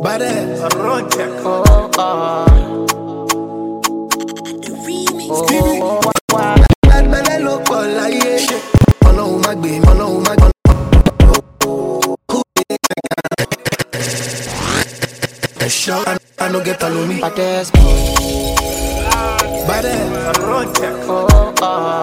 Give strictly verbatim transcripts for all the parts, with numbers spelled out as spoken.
Bade, Rontek. Oh, oh. Stevie, Admele lo pọ̀ láyé. Ọlọ́run má gbé mi, Ọlọ́run má gbé mi. Shout, I no get alone me. Baddest Bade, Rontek. oh, oh.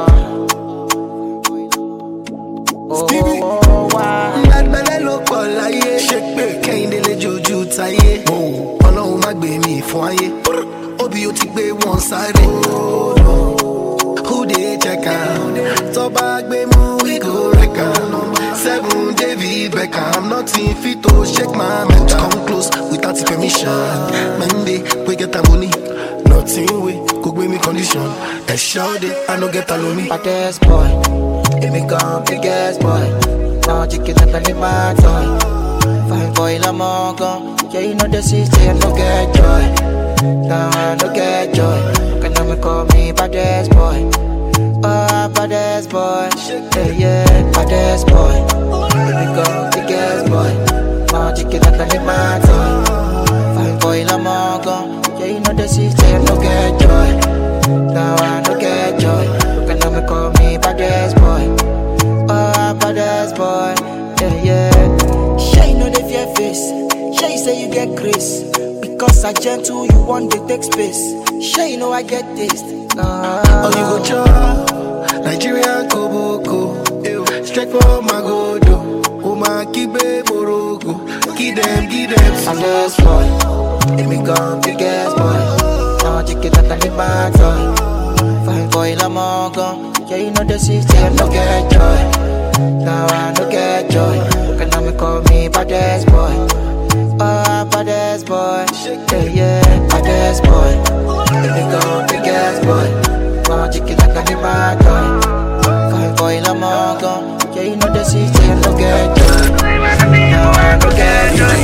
Stevie, Admele lo pọ̀ láyé. Ṣé pé Kẹ́hìndé lè jojú táyé. Ọlọ́run má gbé mi fún ayé. Obi ó ti gbé wọn sáré. Who dey check am? Tọ́ba gbé mú we go wreck am. Seven David Beckham, nothing fit to shake my mental. Come close without permission. Monday we get the money. Nothing we could give me condition. And shout it, I no get alone me. Baddest boy, it me gone biggest boy. Now you can never leave my toy. Fine boy, I'm all gone. Yeah, you know the city, I no get joy. Now I no get joy. Can never call me baddest boy. Oh, baddest boy, yeah, yeah, baddest boy. It me gone biggest boy. Now you can never leave my toy. Fine boy, I'm all gone. Yeah, you know the city, I no get joy. Now I no get joy. Can never call me baddest boy. Oh, baddest boy, yeah, yeah. Shay, you know the fear face. Shay, you say you get grace. Because I gentle, you want to take space. Shay, you know I get taste. Nah. Oh, you go chop Nigeria Koboko. Straight for my godo. Oh, my kibe morogo. Give them, give them. Baddest boy, it me gone biggest boy. Now you can never leave my toy. Fine boy, I'm all gone. Yeah, you know the city, I no get joy. Now I no get joy. Can now me call me baddest boy. Oh, baddest boy, yeah, yeah, baddest boy. Let me go, biggest boy. Now you can never leave my toy. Fine boy, I'm all gone. Yeah, you know the city, I no get joy. Now I no get joy.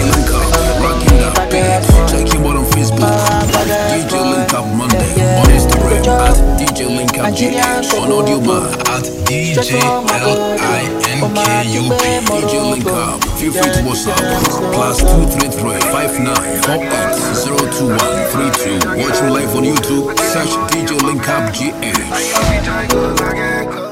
Check him out on Facebook at D J Link Up Monday, on Instagram at D J Link Up G H, on Audioman at D J L I N K U P, D J Link Up. Feel free to WhatsApp plus two three three five nine four eight zero two one three two. Watch me live on YouTube, search D J Link Up G H.